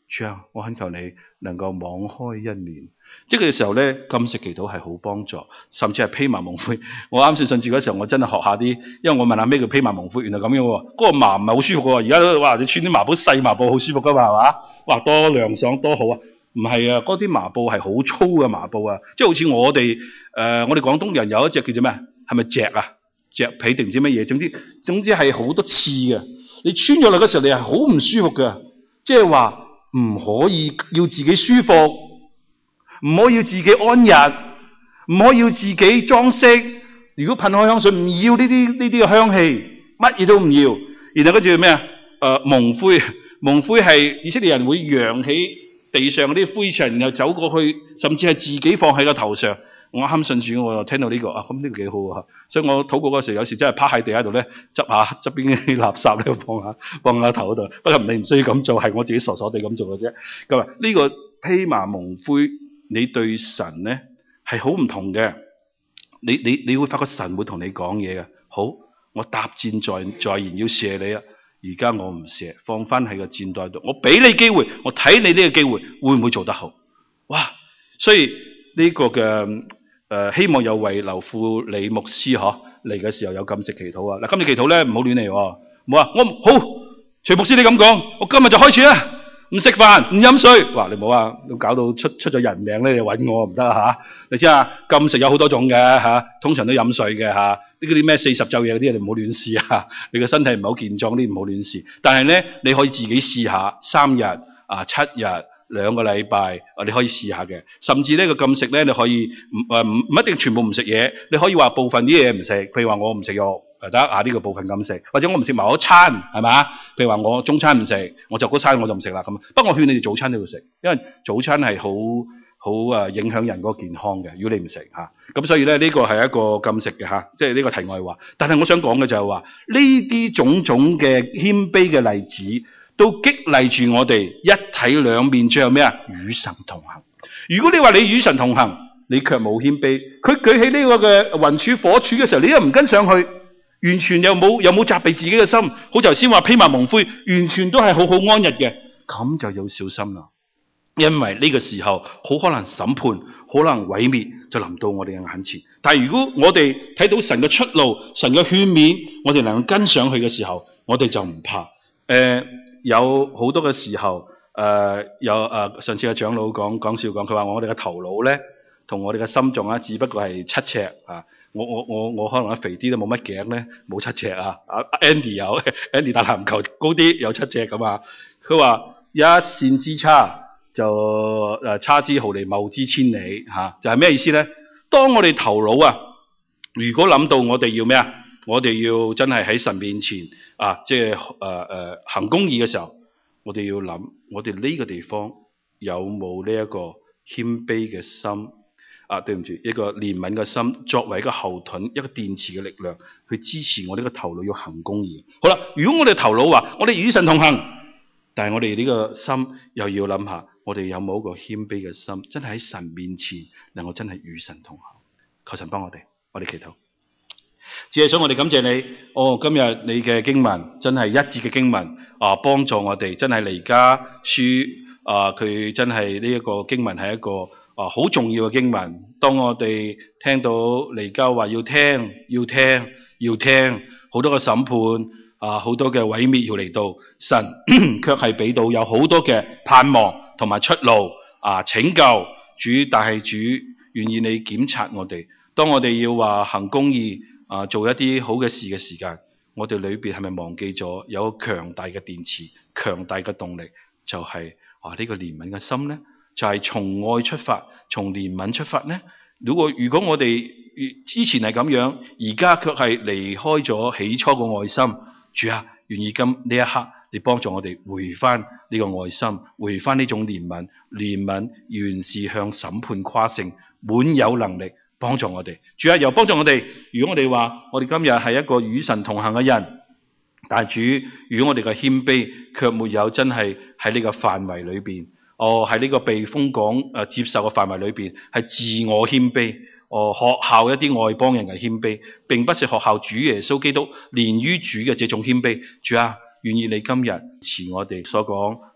主啊，我懇求你能夠網開恩面。即係嘅時候咧，禁食祈禱係好幫助，甚至係披麻蒙灰。我啱先信住嗰時候，我真係學下啲，因為我問下咩叫披麻蒙灰，原來咁樣喎。嗰、那個麻唔係好舒服喎，而家都話你穿啲麻布細麻布好舒服噶嘛，係嘛？哇，多涼爽多好啊！唔係啊，嗰啲麻布係好粗嘅麻布啊，即係好似我哋誒、呃，我哋廣東人有一隻叫做咩？係咪蓆啊？蓆皮定唔知乜嘢？總之總之係好多刺嘅。你穿咗落嗰時候，你係好唔舒服嘅。即係話唔可以要自己舒服，唔可以要自己安逸，唔可以要自己裝飾。如果噴開香水，唔要呢啲呢啲嘅香氣，乜嘢都唔要。然後跟住咩啊？誒、呃，蒙灰，蒙灰係以色列人會揚起地上嗰啲灰塵，然後走過去，甚至係自己放喺個頭上。我啱信主，我又聽到呢、這個啊，咁呢個幾好啊！所以我禱告嗰時候，有時真係趴喺地下度咧，執下側邊啲垃圾咧，放下放下頭度。不過你唔需要咁做，係我自己傻傻地咁做嘅啫。咁啊，呢個披麻蒙灰，你對神咧係好唔同嘅。你你你會發覺神會同你講嘢嘅。好，我搭箭在在弦要射你啊！而家我唔射，放翻喺個箭袋度。我俾你機會，我睇你呢個機會會唔會做得好？哇！所以呢個嘅誒、呃，希望有為劉富理牧師嗬嚟嘅時候有禁食祈禱啊！嗱，禁食祈禱咧唔好亂嚟，唔好話我好徐牧師你咁講，我今日就開始啦，唔食飯唔飲水。哇！你唔好啊，都搞到出出咗人命咧，你揾我唔得吓。你知啊，禁食有好多種嘅吓、啊，通常都飲水嘅吓。呢啲咩四十晝夜嗰啲，你唔好亂試啊！你個身體唔係好健壯，啲唔好亂試。但係咧，你可以自己試下，三日啊、七日。兩個禮拜，你可以試下嘅。甚至呢個禁食咧，你可以唔誒唔唔一定全部唔食嘢，你可以話部分啲嘢唔食。譬如話我唔食肉，得啊呢個部分禁食，或者我唔食某一餐，係咪？譬如話我中餐唔食，我就嗰餐我就唔食啦咁。不過我勸你哋早餐都要食，因為早餐係好好誒影響人嗰個健康嘅。如果你唔食嚇，咁所以咧呢個係一個禁食嘅嚇，即係呢個題外話。但係我想講嘅就係話呢啲種種嘅謙卑嘅例子，都激勵住我哋一體兩面，最後咩啊？與神同行。如果你話你與神同行，你卻冇謙卑，佢舉起呢個嘅雲柱火柱嘅時候，你又唔跟上去，完全又冇又冇責備自己嘅心，好似頭先話披麻蒙灰，完全都係好好安逸嘅，咁就要小心啦。因為呢個時候好可能審判，可能毀滅就臨到我哋嘅眼前。但係如果我哋睇到神嘅出路、神嘅勸勉，我哋能夠跟上去嘅時候，我哋就唔怕。誒、呃。有好多嘅時候，誒、呃、有誒、呃、上次嘅長老講講笑講，佢話我哋嘅頭腦咧，同我哋嘅心臟啊，只不過係七尺啊。我我我我可能肥啲都冇乜頸咧，冇七尺啊。阿 Andy 有 ，Andy 打籃球高啲有七尺咁啊。佢話一線之差就誒差之毫厘，謬之千里嚇、啊，就係、是、咩意思咧？當我哋頭腦啊，如果諗到我哋要咩啊？我哋要真係喺神面前啊，即係誒誒行公義嘅時候，我哋要諗，我哋呢個地方有冇呢一個謙卑嘅心啊？對唔住，一個憐憫嘅心，作為一個後盾、一個電池嘅力量，去支持我呢個頭腦要行公義。好啦，如果我哋頭腦話我哋與神同行，但係我哋呢個心又要諗下，我哋有冇一個謙卑嘅心，真係喺神面前能夠真係與神同行。求神幫我哋，我哋祈禱。只係想我哋感謝你，哦，今日你嘅經文真係一致嘅經文啊，幫助我哋真係彌迦書啊，佢真係呢一個經文係一個啊好重要嘅經文。當我哋聽到彌迦話要聽，要聽，要聽，好多嘅審判啊，好多嘅毀滅要嚟到，神卻係俾到有好多嘅盼望同埋出路啊，拯救主，但係主願意你檢察我哋，當我哋要話行公義。啊！做一啲好嘅事嘅時間，我哋裏邊係咪忘記咗有強大嘅電池、強大嘅動力？就係、是、啊呢、這個憐憫嘅心呢，就係、是、從愛出發，從憐憫出發呢？如果如果我哋之前係咁樣，而家卻係離開咗起初嘅愛心，主啊，願意今呢一刻你幫助我哋回翻呢個愛心，回翻呢種憐憫，憐憫原是向審判誇勝，滿有能力。幫助我哋，主啊，又幫助我哋。如果我哋話我哋今日係一個與神同行嘅人，但係主，如果我哋嘅謙卑卻沒有真係喺呢個範圍裏邊，哦，喺呢個被封講誒接受嘅範圍裏邊，係自我謙卑。哦，學校一啲外邦人嘅謙卑，並不是學校主耶穌基督連於主嘅這種謙卑。主啊，願意你今日似我哋所講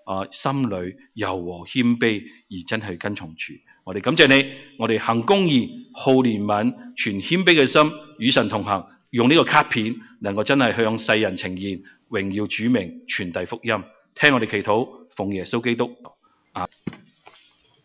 啊，心裏柔和謙卑而真係跟從主。我哋感謝你，我哋行公義、好憐憫、存謙卑嘅心，與神同行。用呢個卡片能夠真係向世人呈現榮耀主名，傳遞福音。聽我哋祈禱，奉耶穌基督